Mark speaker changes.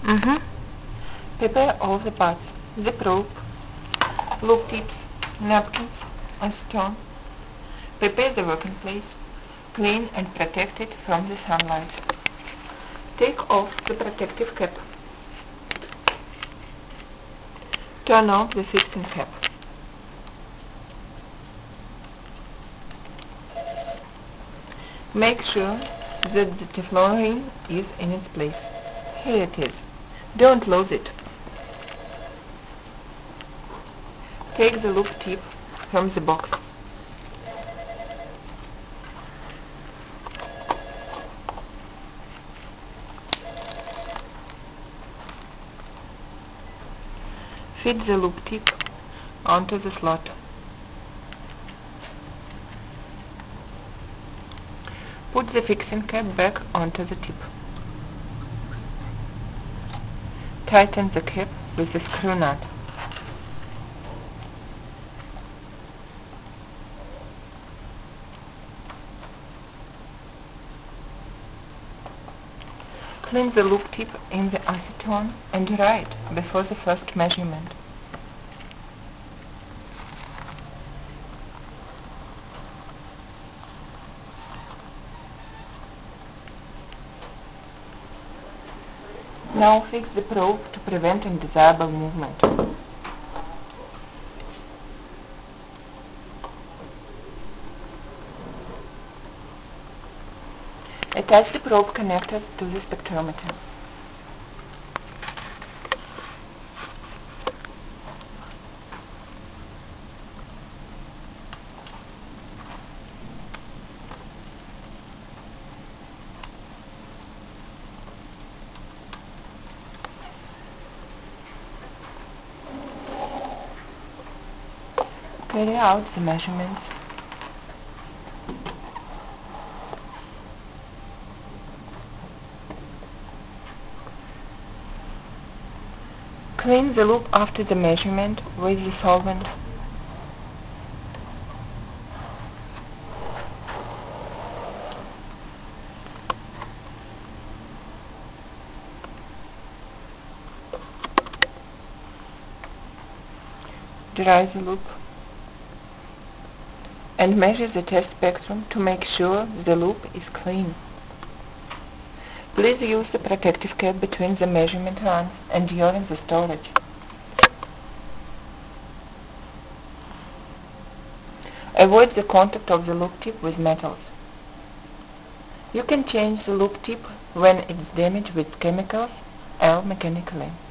Speaker 1: Prepare all the parts: the probe, loop tips, napkins, acetone. Prepare the working place. Clean and protect it from the sunlight. Take off the protective cap. Turn off the fixing cap. Make sure that the Teflon ring is in its place. Here it is. Don't lose it. Take the loop tip from the box. Fit the loop tip onto the slot. Put the fixing cap back onto the tip. Tighten the cap with the screw nut. Clean the loop tip in the acetone and dry it before the first measurement. Now fix the probe to prevent undesirable movement. Attach the probe connectors to the spectrometer. Carry out the measurements. Clean the loop after the measurement with the solvent. Dry the loop and measure the test spectrum to make sure the loop is clean. Please use the protective cap between the measurement runs and during the storage. Avoid the contact of the loop tip with metals. You can change the loop tip when it's damaged with chemicals or mechanically.